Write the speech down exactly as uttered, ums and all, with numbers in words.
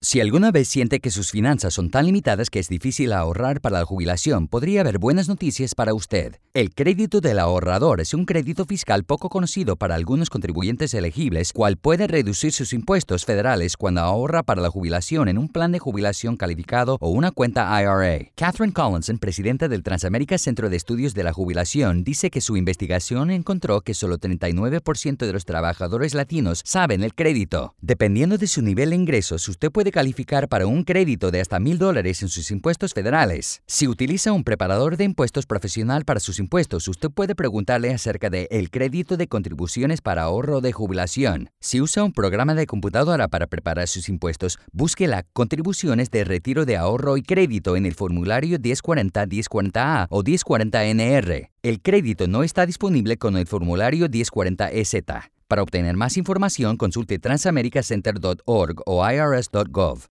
Si alguna vez siente que sus finanzas son tan limitadas que es difícil ahorrar para la jubilación, podría haber buenas noticias para usted. El crédito del ahorrador es un crédito fiscal poco conocido para algunos contribuyentes elegibles, cual puede reducir sus impuestos federales cuando ahorra para la jubilación en un plan de jubilación calificado o una cuenta I R A. Catherine Collinson, presidenta del Transamérica Centro de Estudios de la Jubilación, dice que su investigación encontró que solo treinta y nueve por ciento de los trabajadores latinos saben el crédito. Dependiendo de su nivel de ingresos, usted puede calificar para un crédito de hasta mil dólares en sus impuestos federales. Si utiliza un preparador de impuestos profesional para sus impuestos, usted puede preguntarle acerca de el crédito de contribuciones para ahorro de jubilación. Si usa un programa de computadora para preparar sus impuestos, busque la Contribuciones de Retiro de Ahorro y Crédito en el formulario diez cuarenta diez cuarenta A o diez cuarenta N R. El crédito no está disponible con el formulario diez cuarenta E Z. Para obtener más información, consulte transamericacenter punto org o I R S punto gov.